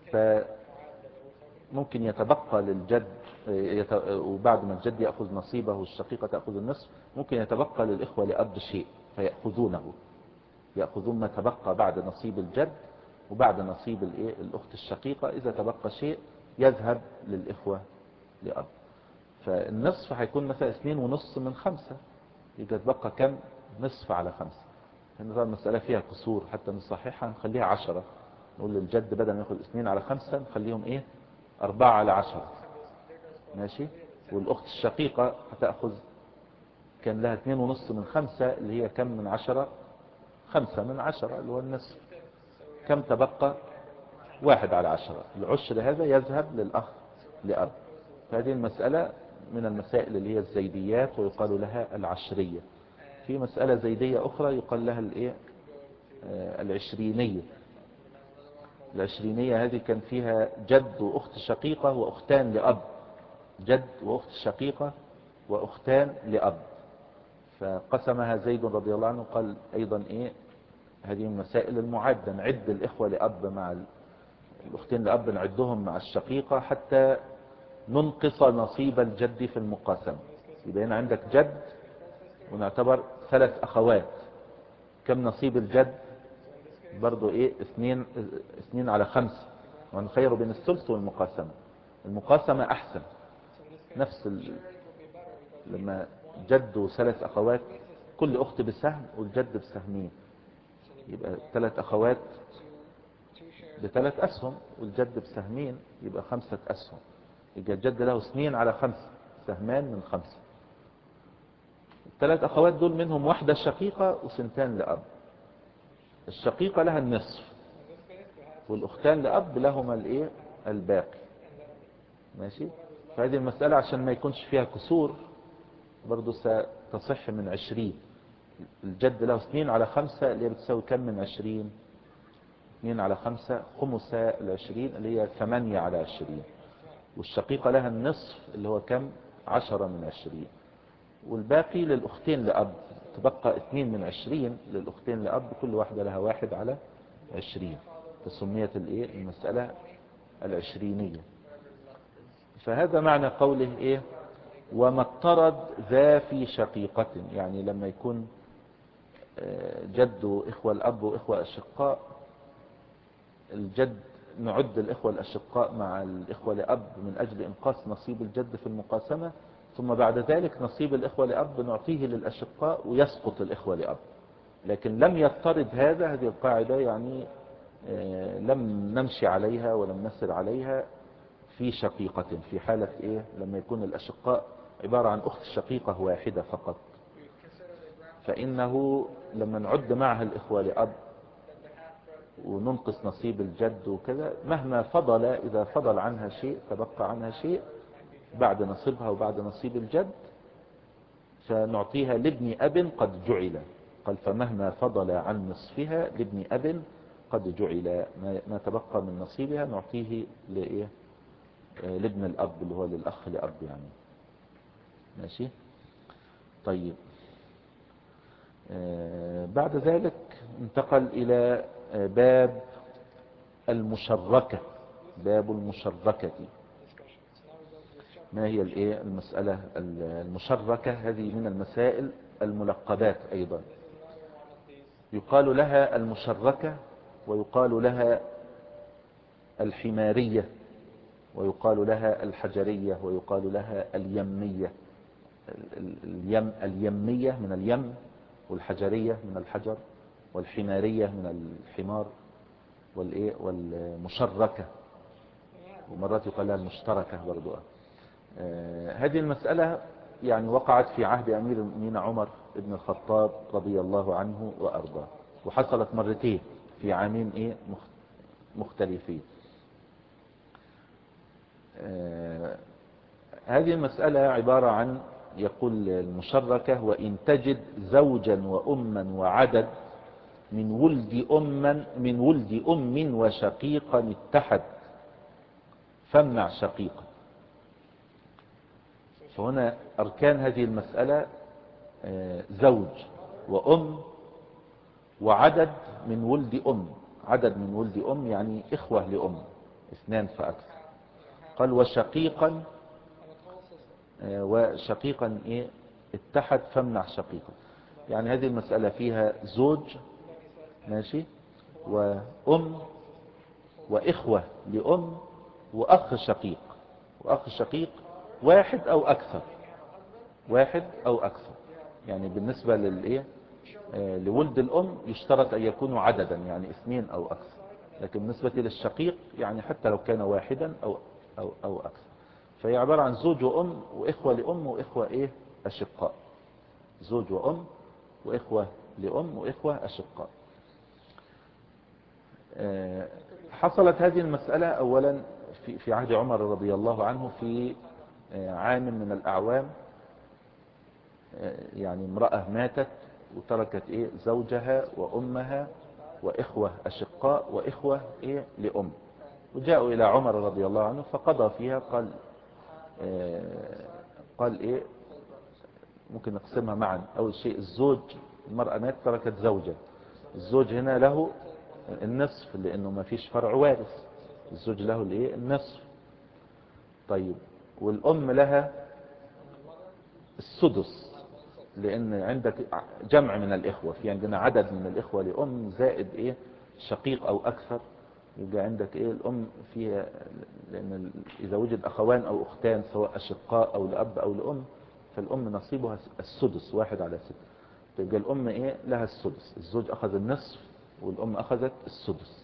فممكن يتبقى للجد، وبعد ما الجد يأخذ نصيبه والشقيقة تأخذ النصف ممكن يتبقى للإخوة لأب شيء فيأخذونه، يأخذون ما تبقى بعد نصيب الجد وبعد نصيب الإيه الأخت الشقيقة. إذا تبقى شيء يذهب للإخوة لأب. فالنصف هيكون مثلا اثنين ونص من خمسة، يبقى تبقى كم؟ نصف على خمسة. هنا المسألة فيها كسور، حتى نصححها نخليها عشرة، نقول للجد بدل ما ياخد اثنين على خمسة نخليهم ايه اربعة على عشرة، ماشي. والأخت الشقيقة هتأخذ كان لها اثنين ونص من خمسة اللي هي كم من عشرة؟ خمسة من عشرة اللي هو النصف. كم تبقى؟ واحد على عشرة. العشر هذا يذهب للأخ لأب. فهذه المسألة من المسائل اللي هي الزيديات ويقال لها العشرية. في مسألة زيدية أخرى يقال لها الإيه آه العشرينية. العشرينية هذه كان فيها جد وأخت شقيقة وأختان لأب، جد وأخت شقيقة وأختان لأب. فقسمها زيد رضي الله عنه قال أيضا إيه هذه المسائل المعدة، نعد الإخوة لأب مع الأختين لأب نعدهم مع الشقيقة حتى ننقص نصيب الجد في المقاسمة. يبقى هنا عندك جد ونعتبر ثلاث أخوات، كم نصيب الجد؟ برضو إيه اثنين, اثنين على خمسة. ونخير بين الثلث والمقاسمة. المقاسمة أحسن، نفس ال... لما جد وثلاث أخوات كل أخت بسهم والجد بسهمين، يبقى ثلاث أخوات بثلاث أسهم والجد بسهمين يبقى خمسة أسهم. يبقى الجد له اثنين على خمسة، سهمان من خمسة. الثلاث أخوات دول منهم واحدة شقيقة وسنتان لأب. الشقيقة لها النصف والأختان لأب لهما الإيه الباقي، ماشي. فهذه المسألة عشان ما يكونش فيها كسور برضو ستصح من عشرين. الجد له اثنين على خمسة اللي هي بتساوي كم من عشرين؟ اثنين على خمسة خمسة العشرين اللي هي ثمانية على عشرين. والشقيقة لها النصف اللي هو كم؟ عشرة من عشرين. والباقي للأختين لأب، تبقى اثنين من عشرين للأختين لأب، كل واحدة لها واحد على عشرين. فسميت الايه المسألة العشرينية. فهذا معنى قوله ايه وما اضطرد ذا في شقيقة. يعني لما يكون جد وإخوة الأب وإخوة أشقاء، الجد نعد الإخوة الأشقاء مع الإخوة لأب من أجل إنقاص نصيب الجد في المقاسمة، ثم بعد ذلك نصيب الإخوة لأب نعطيه للأشقاء ويسقط الإخوة لأب. لكن لم يضطرد هذا، هذه القاعدة يعني لم نمشي عليها ولم نسر عليها في شقيقة. في حالة إيه لما يكون الأشقاء عبارة عن أخت شقيقة واحدة فقط، فإنه لما نعد معها الإخوة لأب وننقص نصيب الجد وكذا، مهما فضل إذا فضل عنها شيء تبقى عنها شيء بعد نصيبها وبعد نصيب الجد فنعطيها لابن أب قد جعل. قال فمهما فضل عن نصفها لابن أب قد جعل، ما تبقى من نصيبها نعطيه لإيه لابن الأب اللي هو للأخ لأب يعني، ماشي. طيب آه بعد ذلك انتقل إلى آه باب المشركة. باب المشركة، ما هي الايه المسألة المشركة؟ هذه من المسائل الملقبات أيضا، يقال لها المشركة ويقال لها الحمارية ويقال لها الحجرية ويقال لها اليمية. اليم اليمية من اليم، والحجرية من الحجر، والحمارية من الحمار، والايه والمشركة ومرات يقال لها المشتركة برضو. آه هذه المسألة يعني وقعت في عهد أمير المؤمنين عمر بن الخطاب رضي الله عنه وأرضاه، وحصلت مرتين في عامين ايه مختلفين. آه هذه المسألة عبارة عن، يقول المشركة: وإن تجد زوجا وأما وعدد من ولد أم من ولد أم وشقيقا اتحد فامنع شقيقا. فهنا أركان هذه المسألة زوج وأم وعدد من ولد أم. عدد من ولد أم يعني إخوة لأم، اثنان فأكثر. قال وشقيقا، وشقيقا إيه اتحد فامنع شقيقا. يعني هذه المسألة فيها زوج ماشي، وأم وإخوة لأم وأخ شقيق. وأخ شقيق واحد أو أكثر، واحد أو أكثر. يعني بالنسبة للإيه آه لولد الأم يشترط أن يكونوا عددا، يعني اثنين أو أكثر. لكن بالنسبة للشقيق يعني حتى لو كان واحدا أو, أو, أو أكثر. فهي عبارة عن زوج وأم وإخوة لأم وإخوة إيه أشقاء. زوج وأم وإخوة لأم وإخوة أشقاء. آه حصلت هذه المسألة أولا في, في عهد عمر رضي الله عنه في آه عام من الأعوام. آه يعني امرأة ماتت وتركت إيه زوجها وأمها وإخوة أشقاء وإخوة إيه لأم، وجاءوا إلى عمر رضي الله عنه فقضى فيها. قال آه قال إيه ممكن نقسمها معا. أول شيء الزوج، المرأة مات تركت زوجا، الزوج هنا له النصف لأنه ما فيش فرع وارث، الزوج له الايه النصف. طيب والأم لها السدس، لأن عندك جمع من الإخوة، في عندنا عدد من الإخوة لأم زائد إيه شقيق أو أكثر، يبقى عندك إيه الأم فيها، لأن إذا وجد أخوان أو أختان سواء أشقاء أو لأب أو لأم فالأم نصيبها السدس، واحد على ستة. تبقى الأم إيه لها السدس، الزوج أخذ النصف والأم أخذت السدس.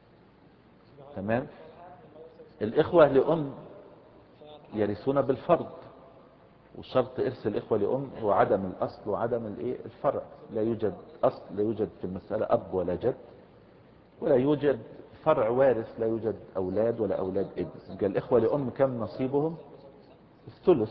تمام. الإخوة لأم يرثون بالفرض، وشرط إرث الإخوة لأم هو عدم الأصل وعدم الإيه الفرع. لا يوجد أصل، لا يوجد في المسألة أب ولا جد، ولا يوجد فرع وارث، لا يوجد أولاد ولا أولاد ابن. يبقى الإخوة لأم كم نصيبهم؟ الثلث.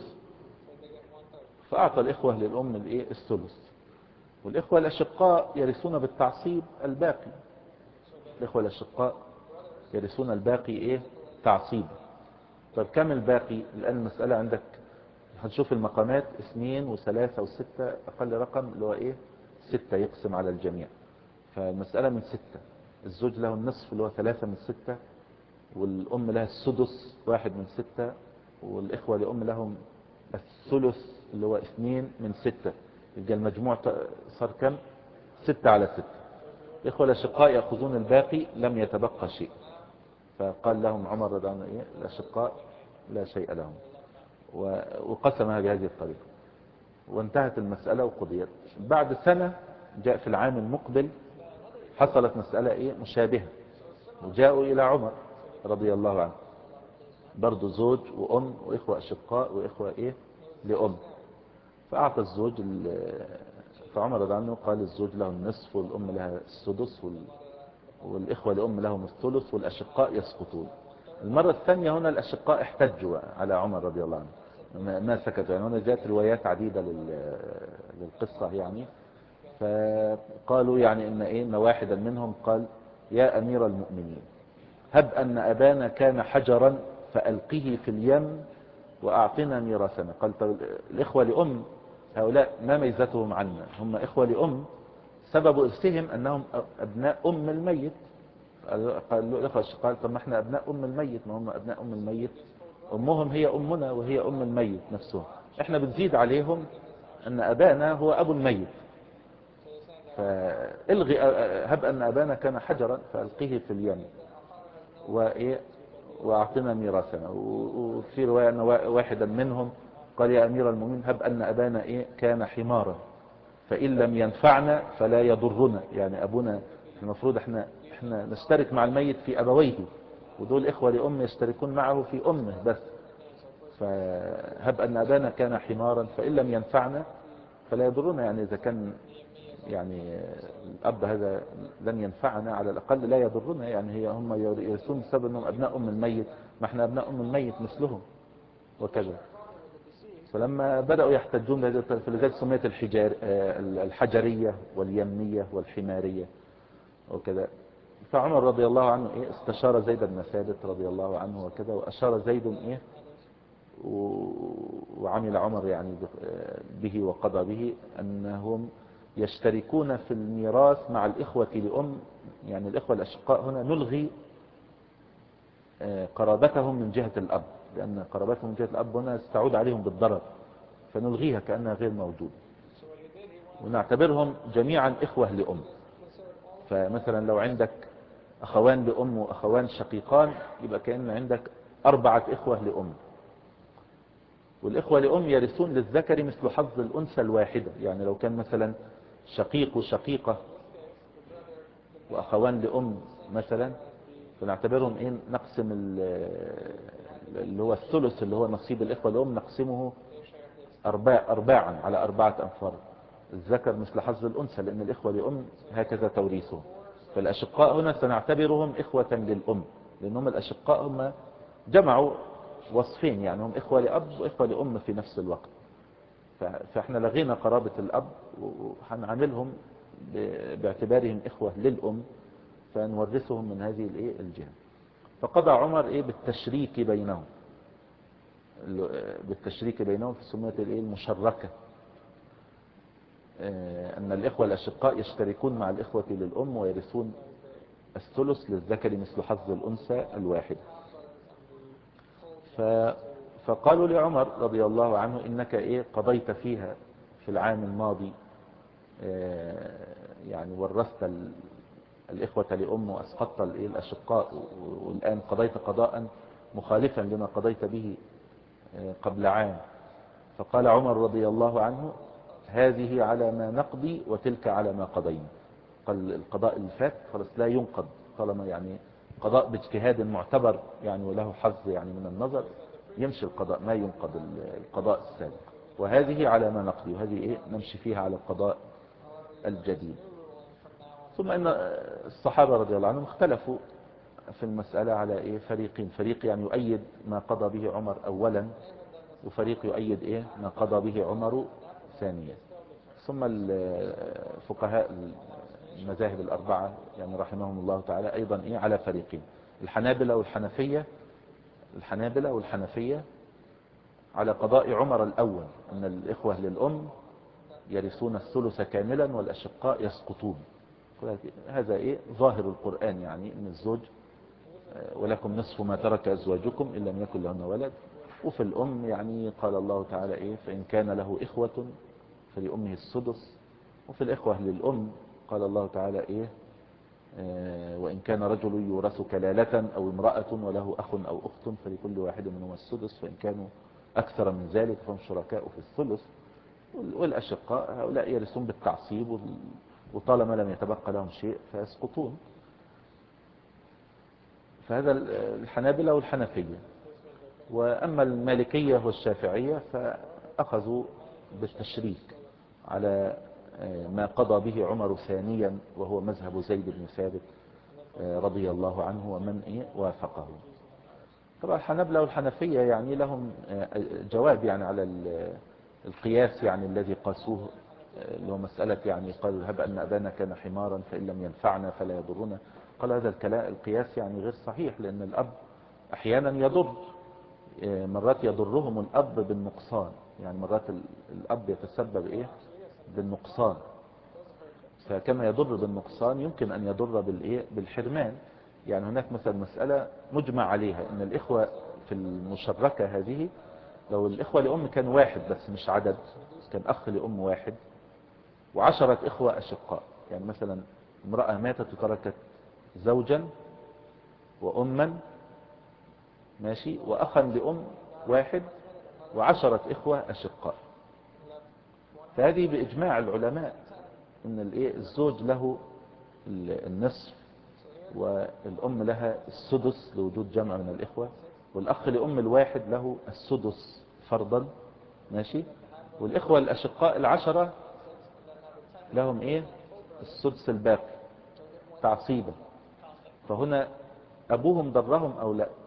فأعطى الإخوة للأم الإيه الثلث. والإخوة الأشقاء يرثون بالتعصيب الباقي. الإخوة الأشقاء يرثون الباقي إيه تعصيب. طب كم الباقي؟ الآن المسألة عندك هنشوف المقامات اثنين وثلاثة وستة، أقل رقم اللي هو إيه ستة يقسم على الجميع. فالمسألة من ستة، الزوج له النصف اللي هو ثلاثة من ستة، والأم لها السدس واحد من ستة، والإخوة لأم لهم الثلث اللي هو اثنين من ستة. يبقى المجموع صار كم؟ ستة على ستة. الإخوة الأشقاء يأخذون الباقي، لم يتبقى شيء. فقال لهم عمر رضي الله عنه إيه الأشقاء لا شيء لهم، وقسمها بهذه الطريقة وانتهت المسألة وقضيت. بعد سنة جاء في العام المقبل حصلت مسألة إيه مشابهة، وجاءوا إلى عمر رضي الله عنه، برضو زوج وأم وإخوة أشقاء وإخوة إيه لأم. فأعطى الزوج، فعمر رضي الله عنه قال الزوج له النصف والأم لها السدس والإخوة لأم لهم الثلث والأشقاء يسقطون. المرة الثانية هنا الأشقاء احتجوا على عمر رضي الله عنه ما سكتوا. يعني هنا جاءت روايات عديدة للقصة يعني. فقالوا يعني إن إيه إن واحدا منهم قال يا أمير المؤمنين هب أن أبانا كان حجرا فألقه في اليم وأعطنا ميراثنا. قال طب الإخوة لأم هؤلاء ما ميزتهم عنا؟ هم إخوة لأم، سبب إرثهم أنهم أبناء أم الميت. قال له قال طب ما احنا أبناء أم الميت، ما هم أبناء أم الميت، أمهم هي أمنا وهي أم الميت نفسهم، احنا بنزيد عليهم أن أبانا هو أبو الميت. فالغي هب أن أبانا كان حجرا فألقيه في اليم وإيه وأعطنا ميراثنا. وفي رواية أن واحدا منهم قال يا أمير المؤمنين هب أن أبانا إيه كان حمارا فإن لم ينفعنا فلا يضرنا. يعني أبونا المفروض احنا احنا نشترك مع الميت في أبويه، ودول إخوة لأم يشتركون معه في أمه بس. فهب أن أبانا كان حمارا فإن لم ينفعنا فلا يضرنا، يعني إذا كان يعني الأب هذا لن ينفعنا على الأقل لا يضرنا. يعني هي هم يرثون بسبب أنهم أبناء أم الميت، ما احنا ابناء ام الميت مثلهم وكذا. فلما بدأوا يحتجون بهذه الطريقة، فلذلك سميت الحجار الحجرية واليمية والحمارية وكذا. فعمر رضي الله عنه ايه استشار زيد بن ثابت رضي الله عنه وكذا، واشار زيد ايه وعمل عمر يعني به وقضى به انهم يشتركون في الميراث مع الاخوة لأم. يعني الاخوة الاشقاء هنا نلغي قرابتهم من جهة الاب، لان قرابتهم من جهة الاب هنا استعود عليهم بالضرر، فنلغيها كأنها غير موجودة، ونعتبرهم جميعا اخوة لأم. فمثلا لو عندك اخوان لأم واخوان شقيقان، يبقى كأن عندك اربعة اخوة لأم. والاخوة لأم يرثون للذكر مثل حظ الانثى الواحدة. يعني لو كان مثلا شقيق وشقيقة واخوان لأم مثلا، فنعتبرهم ايه نقسم اللي هو الثلث اللي هو نصيب الاخوة لأم، نقسمه أرباع أرباعا على أربعة أنفار. الذكر مثل حظ الأنثى، لأن الإخوة لأم هكذا توريثهم. فالأشقاء هنا سنعتبرهم إخوة للأم، لأنهم الأشقاء هم جمعوا وصفين، يعني هم إخوة لأب وإخوة لأم في نفس الوقت. فإحنا لغينا قرابة الأب وهنعاملهم باعتبارهم إخوة للأم، فنورثهم من هذه الإيه الجهة. فقضى عمر إيه بالتشريك بينهم، بالتشريك بينهم في سمية الإيه المشركة، أن الإخوة الأشقاء يشتركون مع الإخوة للأم ويرثون الثلث للذكر مثل حظ الأنثى الواحد. فقالوا لعمر رضي الله عنه إنك إيه قضيت فيها في العام الماضي، يعني ورثت الإخوة لأم وأسقطت الأشقاء، والآن قضيت قضاء مخالفا لما قضيت به قبل عام. فقال عمر رضي الله عنه هذه على ما نقضي وتلك على ما قضينا. قال القضاء اللي فات خلاص لا ينقض، طالما يعني قضاء باجتهاد معتبر يعني وله حظ يعني من النظر، يمشي القضاء ما ينقض القضاء السابق. وهذه على ما نقضي، وهذه ايه نمشي فيها على القضاء الجديد. ثم ان الصحابة رضي الله عنهم اختلفوا في المسألة على ايه فريقين، فريق يعني يؤيد ما قضى به عمر اولا، وفريق يؤيد ايه ما قضى به عمر ثانيا. ثم الفقهاء المذاهب الأربعة يعني رحمهم الله تعالى أيضا إيه على فريقين، الحنابلة والحنفية. الحنابلة والحنفية على قضاء عمر الأول، أن الإخوة للأم يرثون الثلث كاملا والأشقاء يسقطون. هذا إيه ظاهر القرآن، يعني أن الزوج ولكم نصف ما ترك أزواجكم إن لم يكن لهن ولد. وفي الأم يعني قال الله تعالى إيه فإن كان له إخوة فلأمه السدس. وفي الإخوة للأم قال الله تعالى إيه آه وإن كان رجل يورث كلالة أو امرأة وله أخ أو أخت فلكل واحد منهما السدس، فإن كانوا أكثر من ذلك فهم شركاء في الثلث. والأشقاء هؤلاء يرثون بالتعصيب، وطالما لم يتبقى لهم شيء فيسقطون. فهذا الحنابلة والحنفية. وأما المالكية والشافعية فأخذوا بالتشريك على ما قضى به عمر ثانيا، وهو مذهب زيد بن ثابت رضي الله عنه ومن إيه وافقه. طبعا الحنابلة والحنفية يعني لهم جواب يعني على القياس يعني الذي قاسوه، اللي هو مسألة يعني قالوا هب أن أبانا كان حمارا فإن لم ينفعنا فلا يضرنا. قال هذا الكلام القياس يعني غير صحيح، لأن الأب أحيانا يضر، مرات يضرهم الأب بالنقصان، يعني مرات الأب يتسبب إيه بالنقصان، فكما يضر بالنقصان يمكن أن يضر بالإيه بالحرمان. يعني هناك مثلا مسألة مجمع عليها أن الإخوة في المشركة هذه، لو الإخوة لأم كان واحد بس مش عدد، كان أخ لأم واحد وعشرة إخوة أشقاء، يعني مثلا امرأة ماتت وتركت زوجا وأما ماشي وأخا لأم واحد وعشرة إخوة أشقاء، فهذه بإجماع العلماء ان الايه الزوج له النصف والام لها السدس لوجود جمع من الاخوة، والاخ لام الواحد له السدس فرضا ماشي، والاخوة الاشقاء العشرة لهم ايه السدس الباقي تعصيبا. فهنا ابوهم ضرهم او لا؟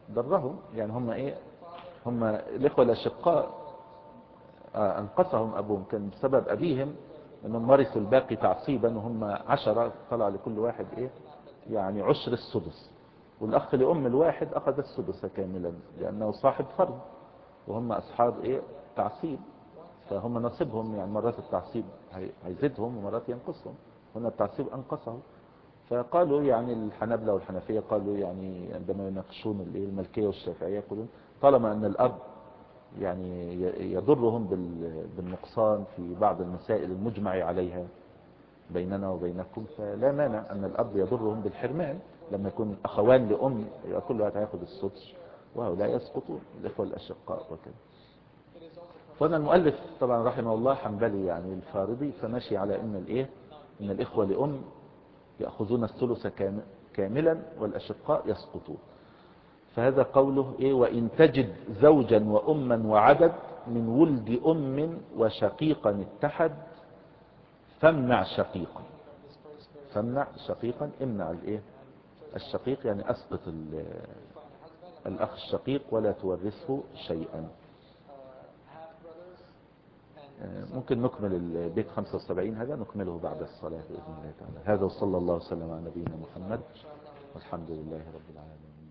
ضرهم، يعني هم ايه، هم الاخوة الاشقاء آه، انقصهم ابوهم، كان بسبب ابيهم انهم ورثوا الباقي تعصيبا، وهم عشرة طلع لكل واحد ايه يعني عشر السدس، والاخ لام الواحد اخذ السدس كاملا لانه صاحب فرض، وهم اصحاب ايه تعصيب، فهم نصيبهم يعني مرات التعصيب هي- هيزيدهم ومرات ينقصهم، هنا التعصيب انقصه. فقالوا يعني الحنابلة والحنفية قالوا يعني عندما يناقشون الايه المالكية والشافعية يقولون طالما ان الاب يعني ي- يضرهم بال- بالنقصان في بعض المسائل المجمع عليها بيننا وبينكم، فلا مانع ان الاب يضرهم بالحرمان، لما يكون اخوان لام يبقى كل واحد هياخد السدس وهؤلاء يسقطون الاخوة الاشقاء وكذا. فانا المؤلف طبعا رحمه الله حنبلي يعني الفارضي، فماشي على ان الايه ان الاخوة لام يأخذون الثلث كام- كاملا والاشقاء يسقطون. فهذا قوله ايه وان تجد زوجا واما وعدد من ولد ام وشقيقا اتحد فامنع شقيقا. فامنع شقيقا، امنع الايه الشقيق، يعني اسقط ال- الاخ الشقيق ولا تورثه شيئا. آه، ممكن نكمل البيت خمسة وسبعين هذا نكمله بعد الصلاة بإذن الله تعالى. هذا وصلى الله وسلم على نبينا محمد والحمد لله رب العالمين.